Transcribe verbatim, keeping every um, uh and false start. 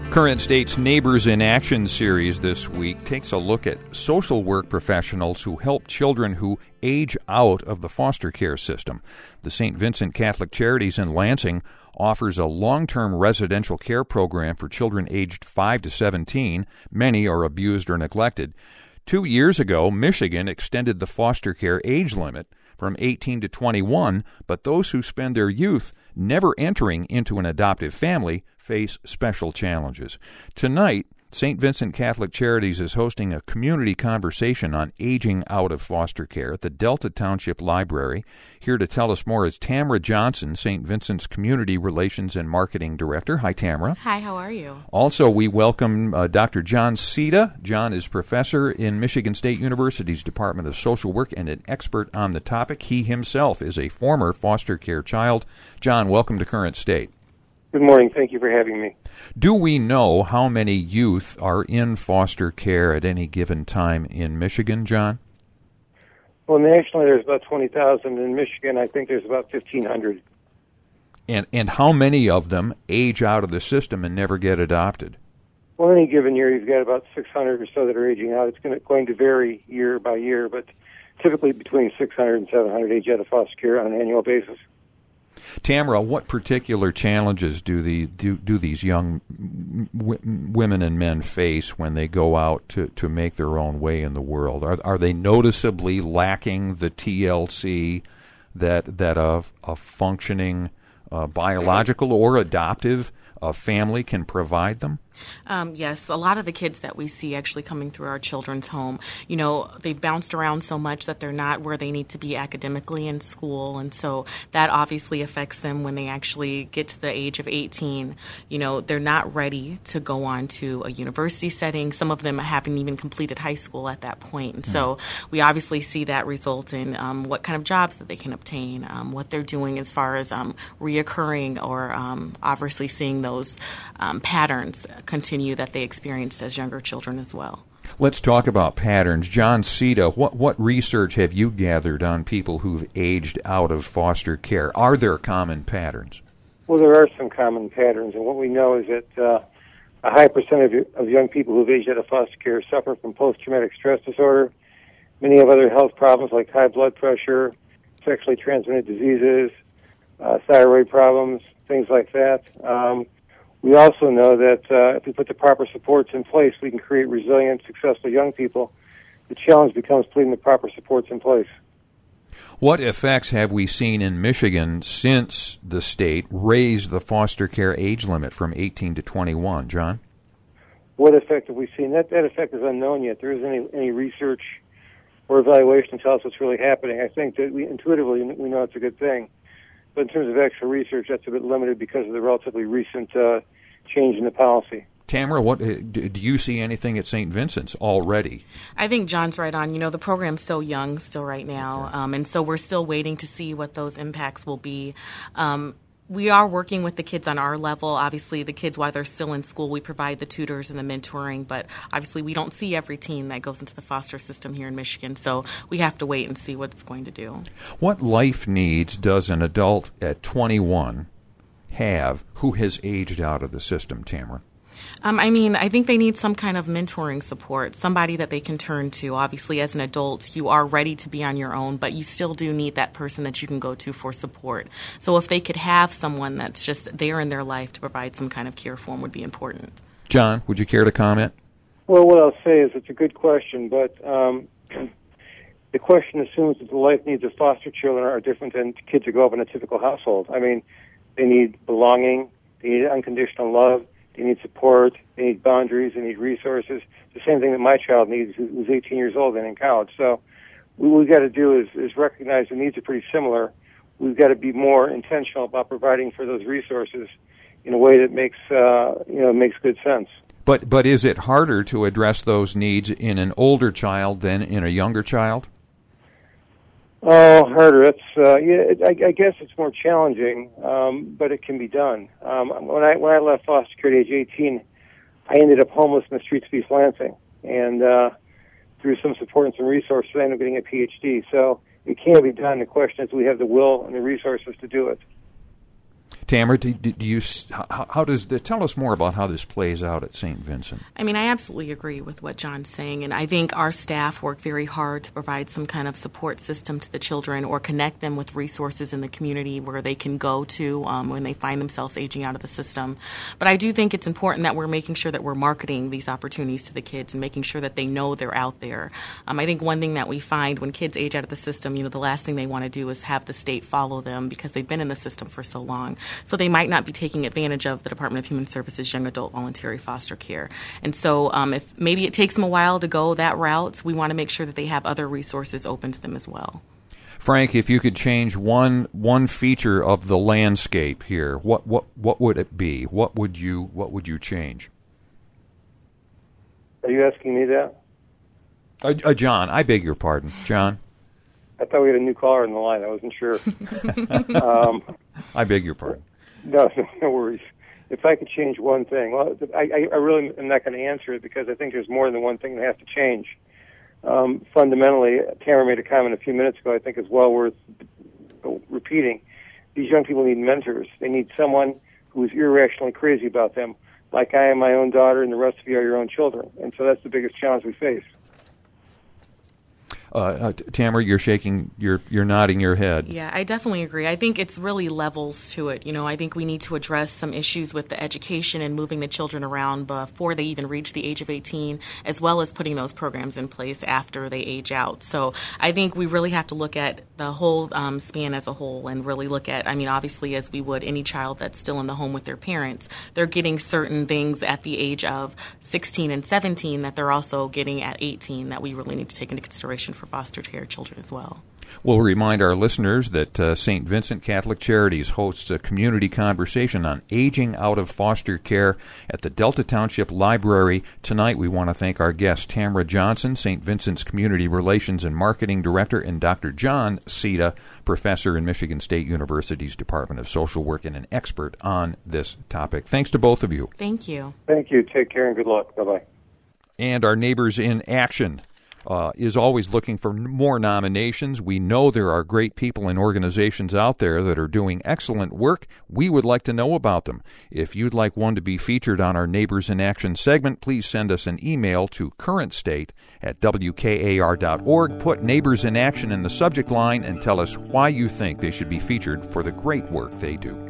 Current State's Neighbors in Action series this week takes a look at social work professionals who help children who age out of the foster care system. The Saint Vincent Catholic Charities in Lansing offers a long-term residential care program for children aged five to seventeen. Many are abused or neglected. Two years ago, Michigan extended the foster care age limit from eighteen to twenty-one, but those who spend their youth never entering into an adoptive family face special challenges. Tonight, Saint Vincent Catholic Charities is hosting a community conversation on aging out of foster care at the Delta Township Library. Here to tell us more is Tamara Johnson, Saint Vincent's Community Relations and Marketing Director. Hi, Tamara. Hi, how are you? Also, we welcome uh, Doctor John Sita. John is professor in Michigan State University's Department of Social Work and an expert on the topic. He himself is a former foster care child. John, welcome to Current State. Good morning. Thank you for having me. Do we know how many youth are in foster care at any given time in Michigan, John? Well, nationally there's about twenty thousand. In Michigan, I think there's about fifteen hundred. And and how many of them age out of the system and never get adopted? Well, any given year, you've got about six hundred or so that are aging out. It's going to, going to vary year by year, but typically between six hundred and seven hundred age out of foster care on an annual basis. Tamara, what particular challenges do the do, do these young w- women and men face when they go out to, to make their own way in the world? Are are they noticeably lacking the T L C that that a, a functioning uh, biological or adoptive uh, family can provide them? Um, yes, a lot of the kids that we see actually coming through our children's home, you know, they've bounced around so much that they're not where they need to be academically in school, and so that obviously affects them when they actually get to the age of eighteen. You know, they're not ready to go on to a university setting. Some of them haven't even completed high school at that point, and mm. so we obviously see that result in um, what kind of jobs that they can obtain, um, what they're doing as far as um, reoccurring or um, obviously seeing those um, patterns continue that they experienced as younger children as well. Let's talk about patterns. John Sita, what, what research have you gathered on people who've aged out of foster care? Are there common patterns? Well, there are some common patterns, and what we know is that uh, a high percentage of young people who've aged out of foster care suffer from post-traumatic stress disorder. Many have other health problems like high blood pressure, sexually transmitted diseases, uh, thyroid problems, things like that. Um, We also know that uh, if we put the proper supports in place, we can create resilient, successful young people. The challenge becomes putting the proper supports in place. What effects have we seen in Michigan since the state raised the foster care age limit from eighteen to twenty-one, John? What effect have we seen? That that effect is unknown yet. There isn't any, any research or evaluation to tell us what's really happening. I think that we intuitively we know it's a good thing. But in terms of actual research, that's a bit limited because of the relatively recent uh, change in the policy. Tamara, what do you see anything at Saint Vincent's already? I think John's right on. You know, the program's so young still right now, okay. um, and so we're still waiting to see what those impacts will be. Um, we are working with the kids on our level. Obviously, the kids, while they're still in school, we provide the tutors and the mentoring, but obviously we don't see every teen that goes into the foster system here in Michigan, so we have to wait and see what it's going to do. What life needs does an adult at twenty-one have who has aged out of the system, Tamara? Um, I mean, I think they need some kind of mentoring support, somebody that they can turn to. Obviously, as an adult, you are ready to be on your own, but you still do need that person that you can go to for support. So if they could have someone that's just there in their life to provide some kind of care for them would be important. John, would you care to comment? Well, what I'll say is it's a good question, but um, the question assumes that the life needs of foster children are different than kids who grow up in a typical household. I mean, they need belonging, they need unconditional love, they need support, they need boundaries, they need resources. The same thing that my child needs, who's eighteen years old and in college. So what we've got to do is, is recognize the needs are pretty similar. We've got to be more intentional about providing for those resources in a way that makes uh, you know makes good sense. But but is it harder to address those needs in an older child than in a younger child? Oh, harder. It's uh, yeah. It, I, I guess it's more challenging, um, but it can be done. Um, when I when I left foster care at age eighteen, I ended up homeless in the streets of East Lansing, and uh, through some support and some resources, I ended up getting a P H D. So it can be done. The question is, do we have the will and the resources to do it? Tamara, do, do you how, how does the, tell us more about how this plays out at Saint Vincent? I mean, I absolutely agree with what John's saying, and I think our staff work very hard to provide some kind of support system to the children or connect them with resources in the community where they can go to um, when they find themselves aging out of the system. But I do think it's important that we're making sure that we're marketing these opportunities to the kids and making sure that they know they're out there. Um, I think one thing that we find when kids age out of the system, you know, the last thing they want to do is have the state follow them because they've been in the system for so long. So they might not be taking advantage of the Department of Human Services Young Adult Voluntary Foster Care. And so um, if maybe it takes them a while to go that route, we want to make sure that they have other resources open to them as well. Frank, if you could change one one feature of the landscape here, what what, what would it be? What would you what would you change? Are you asking me that? Uh, uh, John, I beg your pardon. John? I thought we had a new caller on the line. I wasn't sure. um, I beg your pardon. No, no worries. If I could change one thing, well, I, I really am not going to answer it because I think there's more than one thing that has to change. Um, fundamentally, Tamara made a comment a few minutes ago I think is well worth repeating. These young people need mentors. They need someone who is irrationally crazy about them, like I am my own daughter and the rest of you are your own children. And so that's the biggest challenge we face. Uh, uh, Tamara, you're shaking, you're you're nodding your head. Yeah, I definitely agree. I think it's really levels to it. You know, I think we need to address some issues with the education and moving the children around before they even reach the age of eighteen, as well as putting those programs in place after they age out. So I think we really have to look at the whole um, span as a whole and really look at, I mean, obviously, as we would any child that's still in the home with their parents, they're getting certain things at the age of sixteen and seventeen that they're also getting at eighteen that we really need to take into consideration for foster care children as well. We'll remind our listeners that uh, Saint Vincent Catholic Charities hosts a community conversation on aging out of foster care at the Delta Township Library. Tonight, we want to thank our guest, Tamara Johnson, Saint Vincent's Community Relations and Marketing Director, and Doctor John Sita, Professor in Michigan State University's Department of Social Work and an expert on this topic. Thanks to both of you. Thank you. Thank you. Take care and good luck. Bye-bye. And our Neighbors in Action Uh, is always looking for more nominations. We know there are great people and organizations out there that are doing excellent work. We would like to know about them. If you'd like one to be featured on our Neighbors in Action segment, please send us an email to currentstate at w k a r dot org. Put Neighbors in Action in the subject line and tell us why you think they should be featured for the great work they do.